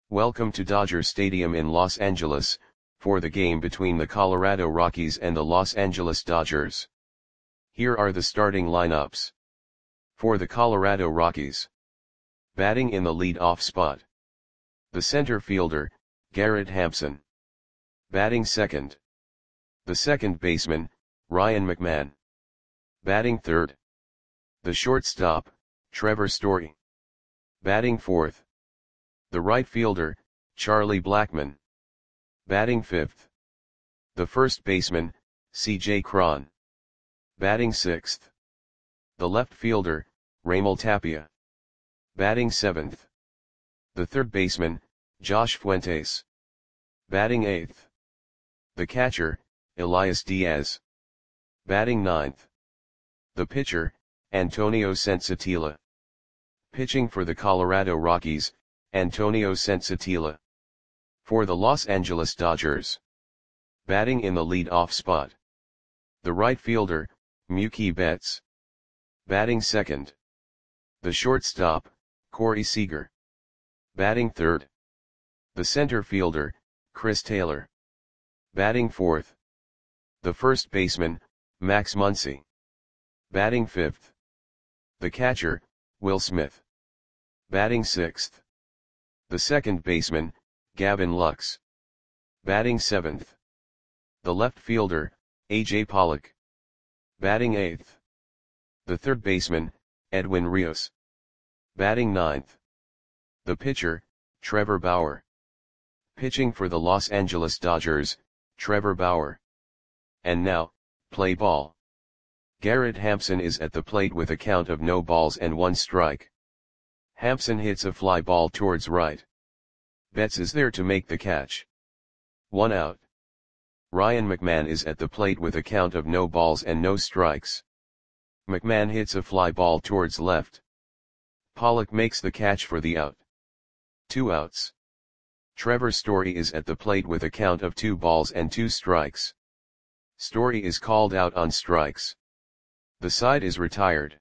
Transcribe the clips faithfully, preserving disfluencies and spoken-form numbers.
Welcome to Dodger Stadium in Los Angeles, for the game between the Colorado Rockies and the Los Angeles Dodgers. Here are the starting lineups. For the Colorado Rockies. Batting in the lead-off spot. The center fielder, Garrett Hampson. Batting second. The second baseman, Ryan McMahon. Batting third. The shortstop, Trevor Story. Batting fourth. The right fielder, Charlie Blackmon. Batting fifth. The first baseman, C J Cron. Batting sixth. The left fielder, Raimel Tapia. Batting seventh. The third baseman, Josh Fuentes. Batting eighth. The catcher, Elias Diaz. Batting ninth. The pitcher, Antonio Senzatela. Pitching for the Colorado Rockies, Antonio Senzatela. For the Los Angeles Dodgers. Batting in the lead-off spot. The right fielder, Mookie Betts. Batting second. The shortstop, Corey Seager. Batting third. The center fielder, Chris Taylor. Batting fourth. The first baseman, Max Muncy. Batting fifth. The catcher, Will Smith. Batting sixth. The second baseman, Gavin Lux. Batting seventh. The left fielder, A J Pollock. Batting eighth. The third baseman, Edwin Rios. Batting ninth. The pitcher, Trevor Bauer. Pitching for the Los Angeles Dodgers, Trevor Bauer. And now, play ball. Garrett Hampson is at the plate with a count of no balls and one strike. Hampson hits a fly ball towards right. Betts is there to make the catch. One out. Ryan McMahon is at the plate with a count of no balls and no strikes. McMahon hits a fly ball towards left. Pollock makes the catch for the out. Two outs. Trevor Story is at the plate with a count of two balls and two strikes. Story is called out on strikes. The side is retired.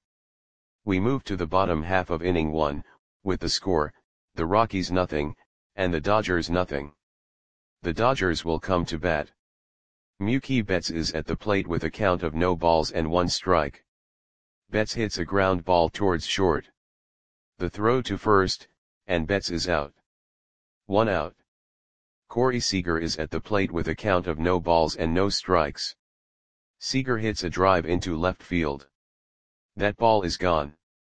We move to the bottom half of inning one, with the score, the Rockies nothing, and the Dodgers nothing. The Dodgers will come to bat. Mookie Betts is at the plate with a count of no balls and one strike. Betts hits a ground ball towards short. The throw to first, and Betts is out. One out. Corey Seager is at the plate with a count of no balls and no strikes. Seager hits a drive into left field. That ball is gone.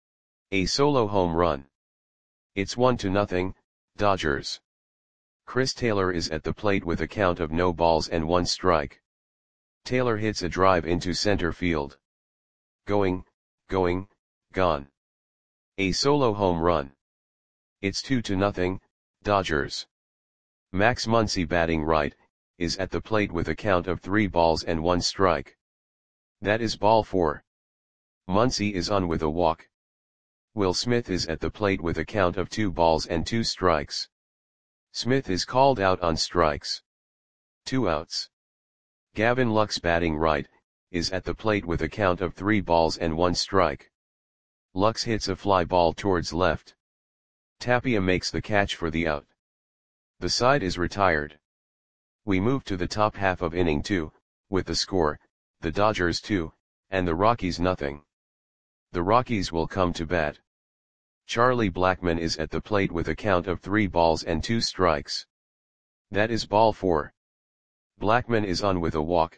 A solo home run. It's one to nothing, Dodgers. Chris Taylor is at the plate with a count of no balls and one strike. Taylor hits a drive into center field. Going, going, gone. A solo home run. It's two to nothing, Dodgers. Max Muncy batting right, is at the plate with a count of three balls and one strike. That is ball four. Muncy is on with a walk. Will Smith is at the plate with a count of two balls and two strikes. Smith is called out on strikes. Two outs. Gavin Lux batting right, is at the plate with a count of three balls and one strike. Lux hits a fly ball towards left. Tapia makes the catch for the out. The side is retired. We move to the top half of inning two, with the score, the Dodgers two, and the Rockies nothing. The Rockies will come to bat. Charlie Blackmon is at the plate with a count of three balls and two strikes. That is ball four. Blackmon is on with a walk.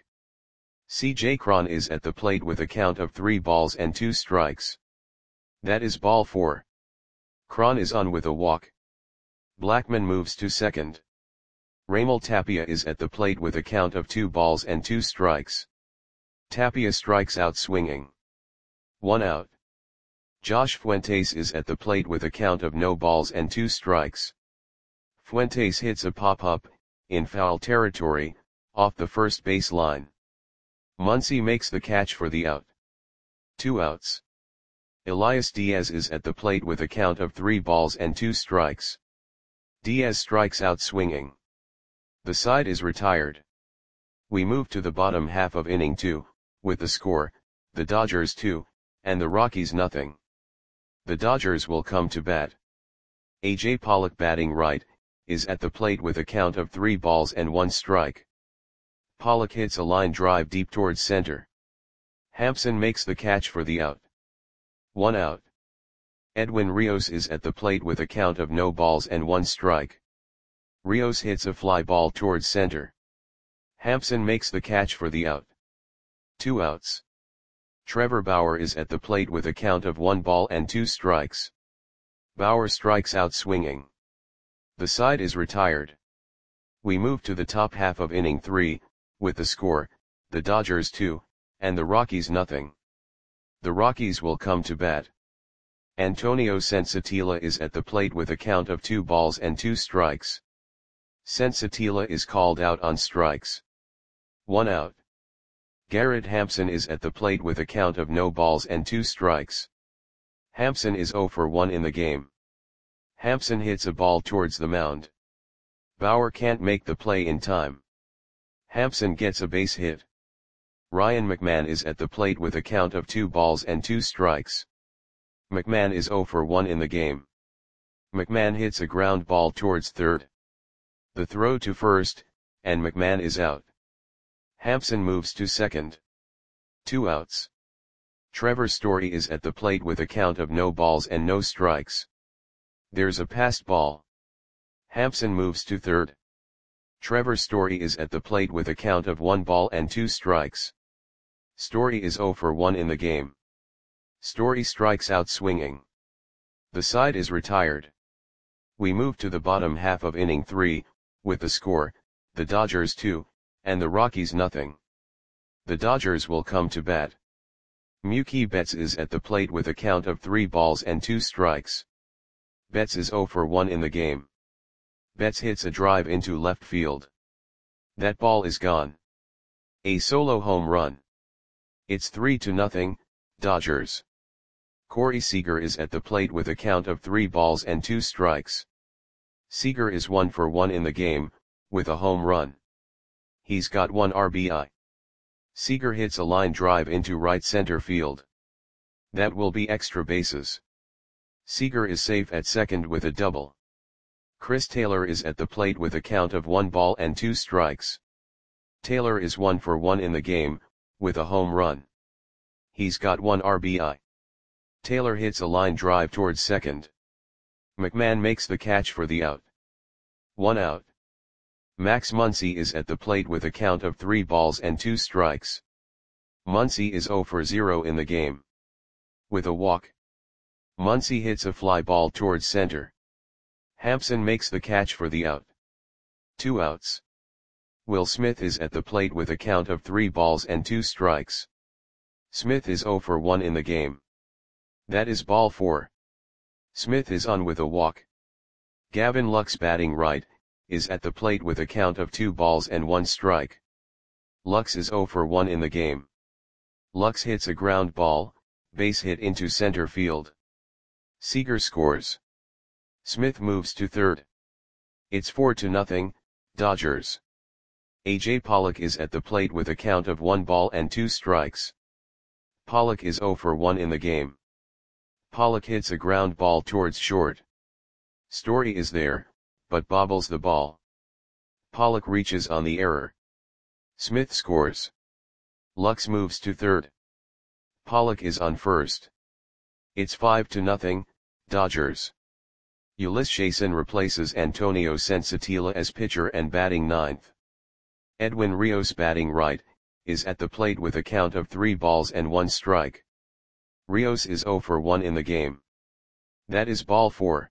C J Cron is at the plate with a count of three balls and two strikes. That is ball four. Cron is on with a walk. Blackmon moves to second. Raimel Tapia is at the plate with a count of two balls and two strikes. Tapia strikes out swinging. One out. Josh Fuentes is at the plate with a count of no balls and two strikes. Fuentes hits a pop-up, in foul territory, off the first base line. Muncy makes the catch for the out. Two outs. Elias Diaz is at the plate with a count of three balls and two strikes. Diaz strikes out swinging. The side is retired. We move to the bottom half of inning two, with the score, the Dodgers two, and the Rockies nothing. The Dodgers will come to bat. A J Pollock batting right, is at the plate with a count of three balls and one strike. Pollock hits a line drive deep towards center. Hampson makes the catch for the out. One out. Edwin Rios is at the plate with a count of no balls and one strike. Rios hits a fly ball towards center. Hampson makes the catch for the out. Two outs. Trevor Bauer is at the plate with a count of one ball and two strikes. Bauer strikes out swinging. The side is retired. We move to the top half of inning three, with the score, the Dodgers two, and the Rockies nothing. The Rockies will come to bat. Antonio Sensatilla is at the plate with a count of two balls and two strikes. Sensatilla is called out on strikes. One out. Garrett Hampson is at the plate with a count of no balls and two strikes. Hampson is oh for one in the game. Hampson hits a ball towards the mound. Bauer can't make the play in time. Hampson gets a base hit. Ryan McMahon is at the plate with a count of two balls and two strikes. McMahon is oh for one in the game. McMahon hits a ground ball towards third. The throw to first, and McMahon is out. Hampson moves to second. Two outs. Trevor Story is at the plate with a count of no balls and no strikes. There's a passed ball. Hampson moves to third. Trevor Story is at the plate with a count of one ball and two strikes. Story is oh for one in the game. Story strikes out swinging. The side is retired. We move to the bottom half of inning three, with the score, the Dodgers two, and the Rockies nothing. The Dodgers will come to bat. Mookie Betts is at the plate with a count of three balls and two strikes. Betts is oh for one in the game. Betts hits a drive into left field. That ball is gone. A solo home run. It's three to nothing, Dodgers. Corey Seager is at the plate with a count of three balls and two strikes. Seager is one for one in the game, with a home run. He's got one R B I. Seager hits a line drive into right center field. That will be extra bases. Seager is safe at second with a double. Chris Taylor is at the plate with a count of one ball and two strikes. Taylor is one for one in the game, with a home run. He's got one R B I. Taylor hits a line drive towards second. McMahon makes the catch for the out. One out. Max Muncy is at the plate with a count of three balls and two strikes. Muncy is oh for zero in the game. With a walk. Muncy hits a fly ball towards center. Hampson makes the catch for the out. Two outs. Will Smith is at the plate with a count of three balls and two strikes. Smith is oh for one in the game. That is ball four. Smith is on with a walk. Gavin Lux, batting right, is at the plate with a count of two balls and one strike. Lux is oh for one in the game. Lux hits a ground ball, base hit into center field. Seager scores. Smith moves to third. It's four to nothing, Dodgers. A J Pollock is at the plate with a count of one ball and two strikes. Pollock is oh for one in the game. Pollock hits a ground ball towards short. Story is there, but bobbles the ball. Pollock reaches on the error. Smith scores. Lux moves to third. Pollock is on first. It's five to nothing, Dodgers. Ulyss Chason replaces Antonio Sensatilla as pitcher and batting ninth. Edwin Rios, batting right, is at the plate with a count of three balls and one strike. Rios is oh for one in the game. That is ball four.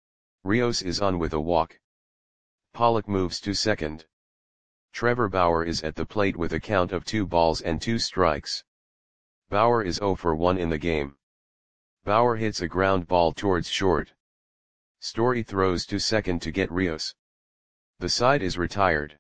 Rios is on with a walk. Pollock moves to second. Trevor Bauer is at the plate with a count of two balls and two strikes. Bauer is oh for one in the game. Bauer hits a ground ball towards short. Story throws to second to get Rios. The side is retired.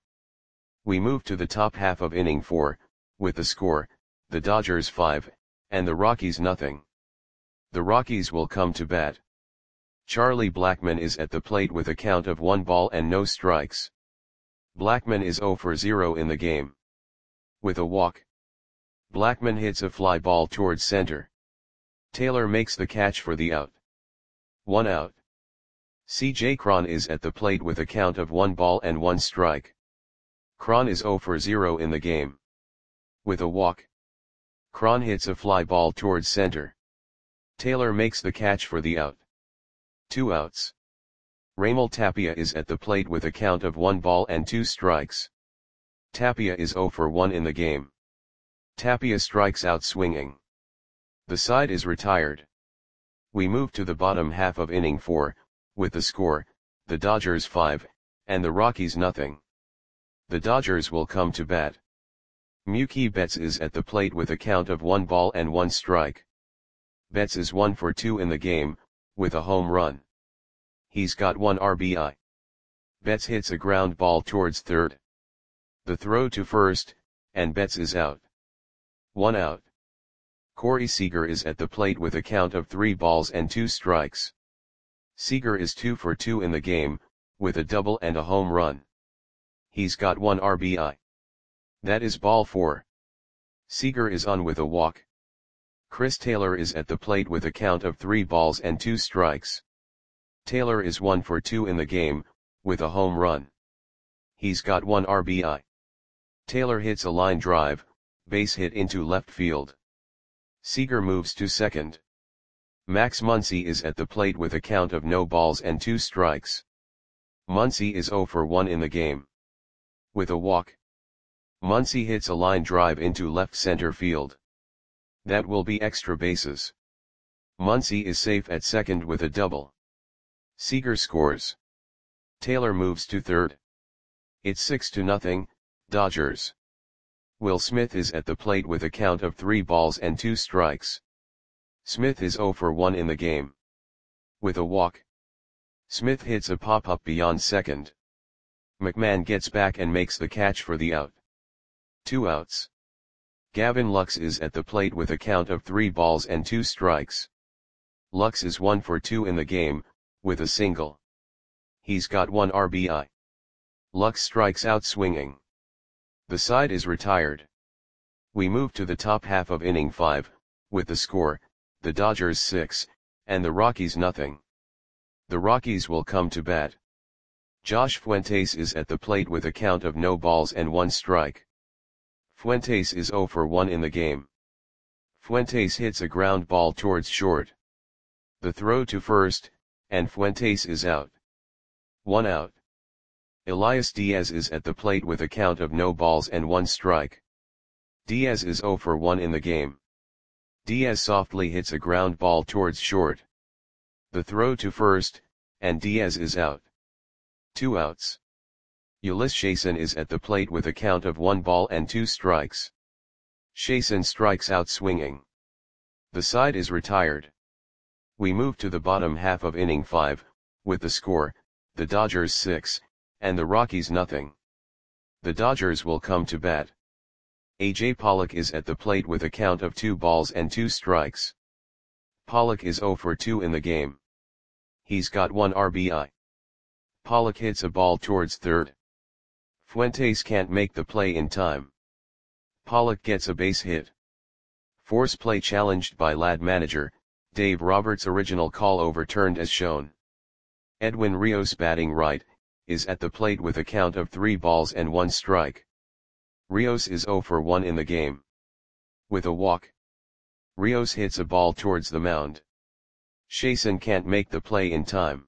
We move to the top half of inning four, with the score, the Dodgers five, and the Rockies nothing. The Rockies will come to bat. Charlie Blackmon is at the plate with a count of one ball and no strikes. Blackmon is oh for zero in the game. With a walk. Blackmon hits a fly ball towards center. Taylor makes the catch for the out. One out. C J Cron is at the plate with a count of one ball and one strike. Cron is zero for zero in the game. With a walk, Cron hits a fly ball towards center. Taylor makes the catch for the out. Two outs. Raimel Tapia is at the plate with a count of one ball and two strikes. Tapia is zero for one in the game. Tapia strikes out swinging. The side is retired. We move to the bottom half of inning four, with the score, the Dodgers five, and the Rockies nothing. The Dodgers will come to bat. Mookie Betts is at the plate with a count of one ball and one strike. Betts is one for two in the game, with a home run. He's got one R B I. Betts hits a ground ball towards third. The throw to first, and Betts is out. One out. Corey Seager is at the plate with a count of three balls and two strikes. Seager is two for two in the game, with a double and a home run. He's got one R B I. That is ball four. Seager is on with a walk. Chris Taylor is at the plate with a count of three balls and two strikes. Taylor is one for two in the game, with a home run. He's got one R B I. Taylor hits a line drive, base hit into left field. Seager moves to second. Max Muncy is at the plate with a count of no balls and two strikes. Muncy is zero for one in the game. With a walk, Muncy hits a line drive into left center field. That will be extra bases. Muncy is safe at second with a double. Seager scores. Taylor moves to third. It's six to nothing, Dodgers. Will Smith is at the plate with a count of three balls and two strikes. Smith is zero for one in the game. With a walk, Smith hits a pop-up beyond second. McMahon gets back and makes the catch for the out. Two outs. Gavin Lux is at the plate with a count of three balls and two strikes. Lux is one for two in the game, with a single. He's got one R B I. Lux strikes out swinging. The side is retired. We move to the top half of inning five, with the score, the Dodgers six, and the Rockies nothing. The Rockies will come to bat. Josh Fuentes is at the plate with a count of no balls and one strike. Fuentes is zero for one in the game. Fuentes hits a ground ball towards short. The throw to first, and Fuentes is out. One out. Elias Diaz is at the plate with a count of no balls and one strike. Diaz is zero for one in the game. Diaz softly hits a ground ball towards short. The throw to first, and Diaz is out. Two outs. Ulysses Chasen is at the plate with a count of one ball and two strikes. Chasen strikes out swinging. The side is retired. We move to the bottom half of inning five, with the score, the Dodgers six, and the Rockies nothing. The Dodgers will come to bat. A J Pollock is at the plate with a count of two balls and two strikes. Pollock is zero for two in the game. He's got one R B I. Pollock hits a ball towards third. Fuentes can't make the play in time. Pollock gets a base hit. Force play challenged by L A D manager, Dave Roberts. Original call overturned as shown. Edwin Rios, batting right, is at the plate with a count of three balls and one strike. Rios is zero for one in the game. With a walk, Rios hits a ball towards the mound. Chasen can't make the play in time.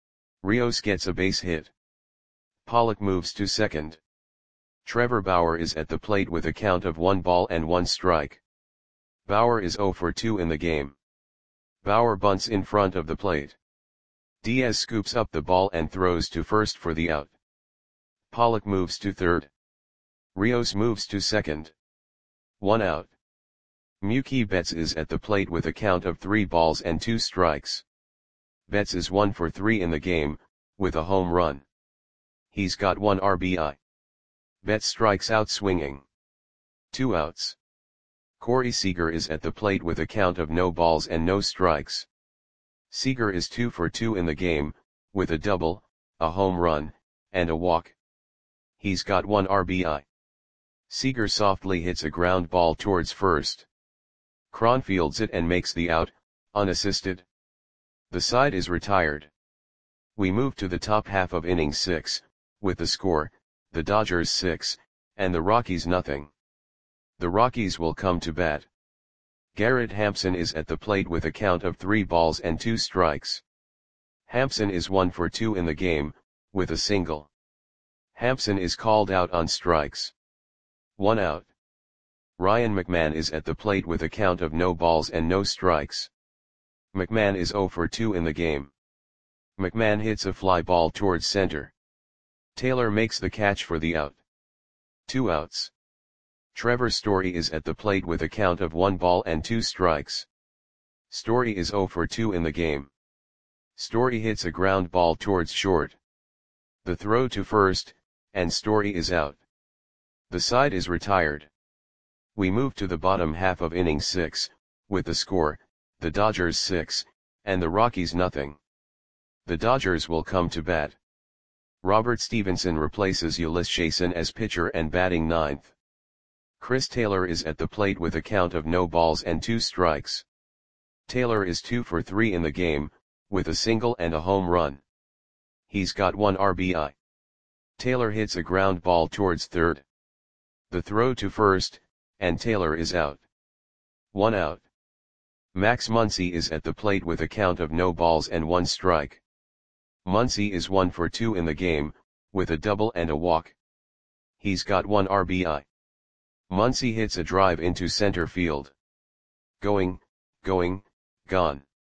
Rios gets a base hit. Pollock moves to second. Trevor Bauer is at the plate with a count of one ball and one strike. Bauer is zero for two in the game. Bauer bunts in front of the plate. Diaz scoops up the ball and throws to first for the out. Pollock moves to third. Rios moves to second. One out. Mookie Betts is at the plate with a count of three balls and two strikes. Betts is one for three in the game, with a home run. He's got one R B I. Betts strikes out swinging. Two outs. Corey Seager is at the plate with a count of no balls and no strikes. Seager is two for two in the game, with a double, a home run, and a walk. He's got one R B I. Seager softly hits a ground ball towards first. Cron fields it and makes the out, unassisted. The side is retired. We move to the top half of inning six, with the score, the Dodgers six, and the Rockies nothing. The Rockies will come to bat. Garrett Hampson is at the plate with a count of three balls and two strikes. Hampson is one for two in the game, with a single. Hampson is called out on strikes. One out. Ryan McMahon is at the plate with a count of no balls and no strikes. McMahon is zero for two in the game. McMahon hits a fly ball towards center. Taylor makes the catch for the out. Two outs. Trevor Story is at the plate with a count of one ball and two strikes. Story is zero for two in the game. Story hits a ground ball towards short. The throw to first, and Story is out. The side is retired. We move to the bottom half of inning six, with the score, the Dodgers six, and the Rockies nothing. The Dodgers will come to bat. Robert Stevenson replaces Ulysses Chason as pitcher and batting ninth. Chris Taylor is at the plate with a count of no balls and two strikes. Taylor is two for three in the game, with a single and a home run. He's got one R B I. Taylor hits a ground ball towards third. The throw to first, and Taylor is out. One out. Max Muncy is at the plate with a count of no balls and one strike. Muncy is one for two in the game, with a double and a walk. He's got one R B I. Muncy hits a drive into center field. Going, going, gone.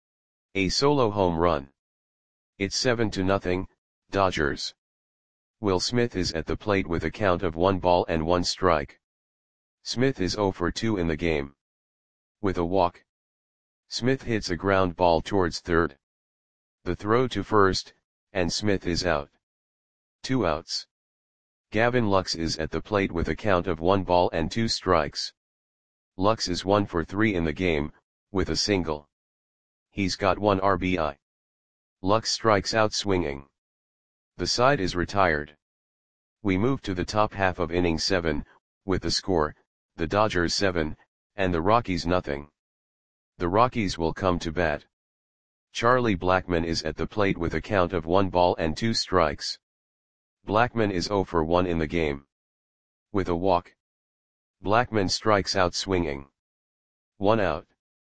A solo home run. It's seven to nothing, Dodgers. Will Smith is at the plate with a count of one ball and one strike. Smith is zero for two in the game. With a walk. Smith hits a ground ball towards third. The throw to first, and Smith is out. Two outs. Gavin Lux is at the plate with a count of one ball and two strikes. Lux is one for three in the game, with a single. He's got one R B I. Lux strikes out swinging. The side is retired. We move to the top half of inning seven, with the score, the Dodgers seven, and the Rockies nothing. The Rockies will come to bat. Charlie Blackmon is at the plate with a count of one ball and two strikes. Blackmon is zero for one in the game. With a walk. Blackmon strikes out swinging. One out.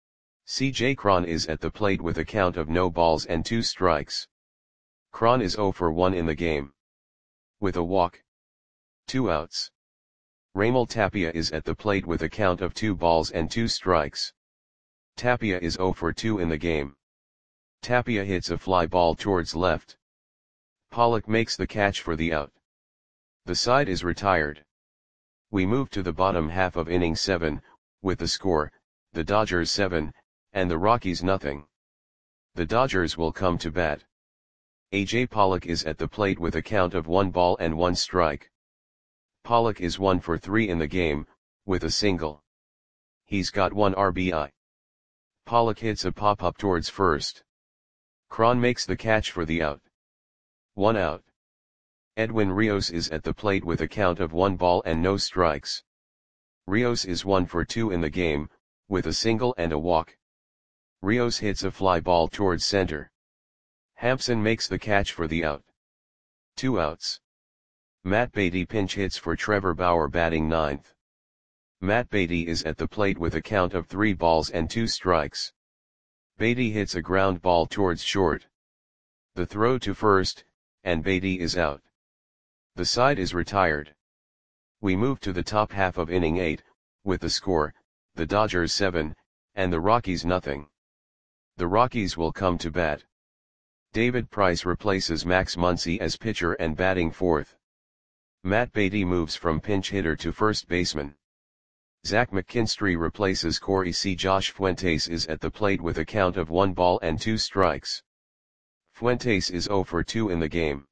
C J Cron is at the plate with a count of no balls and two strikes. Cron is zero for one in the game. With a walk. Two outs. Raimel Tapia is at the plate with a count of two balls and two strikes. Tapia is zero for two in the game. Tapia hits a fly ball towards left. Pollock makes the catch for the out. The side is retired. We move to the bottom half of inning seven, with the score, the Dodgers seven, and the Rockies nothing. The Dodgers will come to bat. A J Pollock is at the plate with a count of one ball and one strike. Pollock is one for three in the game, with a single. He's got one R B I. Pollock hits a pop-up towards first. Cron makes the catch for the out. One out. Edwin Rios is at the plate with a count of one ball and no strikes. Rios is one for two in the game, with a single and a walk. Rios hits a fly ball towards center. Hampson makes the catch for the out. Two outs. Matt Beatty pinch hits for Trevor Bauer batting ninth. Matt Beatty is at the plate with a count of three balls and two strikes. Beatty hits a ground ball towards short. The throw to first, and Beatty is out. The side is retired. We move to the top half of inning eight, with the score, the Dodgers seven, and the Rockies nothing. The Rockies will come to bat. David Price replaces Max Muncy as pitcher and batting fourth. Matt Beatty moves from pinch hitter to first baseman. Zach McKinstry replaces Corey C. Josh Fuentes is at the plate with a count of one ball and two strikes. Fuentes is zero for two in the game.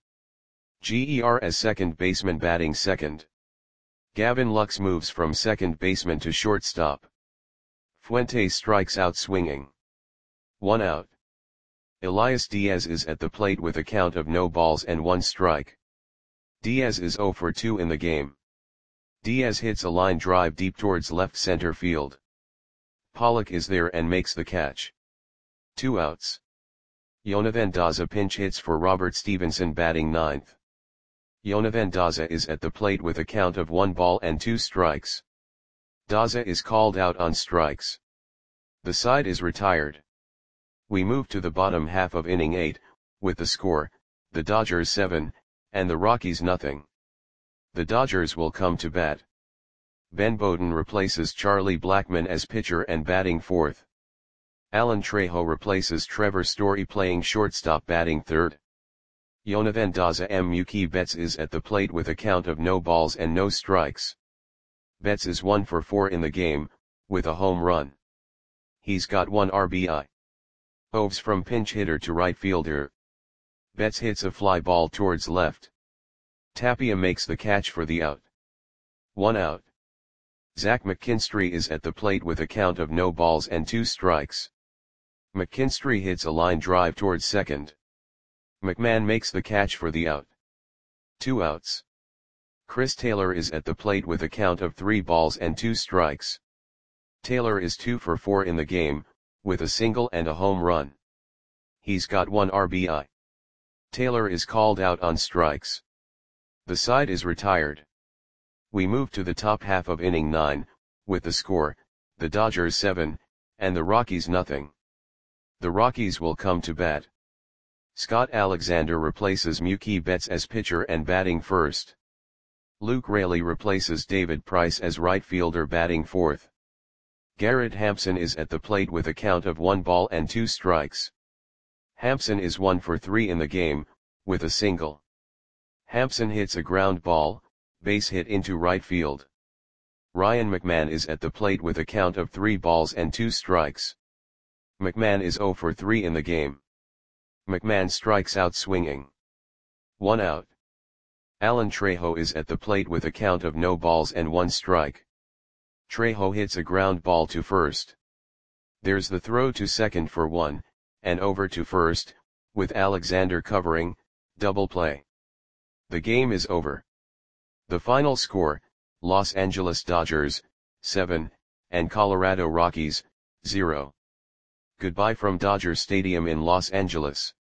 G E R as second baseman batting second. Gavin Lux moves from second baseman to shortstop. Fuentes strikes out swinging. One out. Elias Diaz is at the plate with a count of no balls and one strike. Diaz is zero for two in the game. Diaz hits a line drive deep towards left center field. Pollock is there and makes the catch. Two outs. Jonathan Daza pinch hits for Robert Stevenson batting ninth. Jonathan Daza is at the plate with a count of one ball and two strikes. Daza is called out on strikes. The side is retired. We move to the bottom half of inning eight, with the score, the Dodgers seven, and the Rockies nothing. The Dodgers will come to bat. Ben Bowden replaces Charlie Blackmon as pitcher and batting fourth. Alan Trejo replaces Trevor Story playing shortstop batting third. Jonathan Daza M. Mookie Betts is at the plate with a count of no balls and no strikes. Betts is one for four in the game, with a home run. He's got one R B I. Moves from pinch hitter to right fielder. Betts hits a fly ball towards left. Tapia makes the catch for the out. One out. Zach McKinstry is at the plate with a count of no balls and two strikes. McKinstry hits a line drive towards second. McMahon makes the catch for the out. Two outs. Chris Taylor is at the plate with a count of three balls and two strikes. Taylor is two for four in the game, with a single and a home run. He's got one R B I. Taylor is called out on strikes. The side is retired. We move to the top half of inning nine, with the score, the Dodgers seven, and the Rockies nothing. The Rockies will come to bat. Scott Alexander replaces Mookie Betts as pitcher and batting first. Luke Raley replaces David Price as right fielder batting fourth. Garrett Hampson is at the plate with a count of one ball and two strikes. Hampson is one for three in the game, with a single. Hampson hits a ground ball, base hit into right field. Ryan McMahon is at the plate with a count of three balls and two strikes. McMahon is zero for three in the game. McMahon strikes out swinging. One out. Alan Trejo is at the plate with a count of no balls and one strike. Trejo hits a ground ball to first. There's the throw to second for one, and over to first, with Alexander covering, double play. The game is over. The final score, Los Angeles Dodgers, seven, and Colorado Rockies, zero. Goodbye from Dodger Stadium in Los Angeles.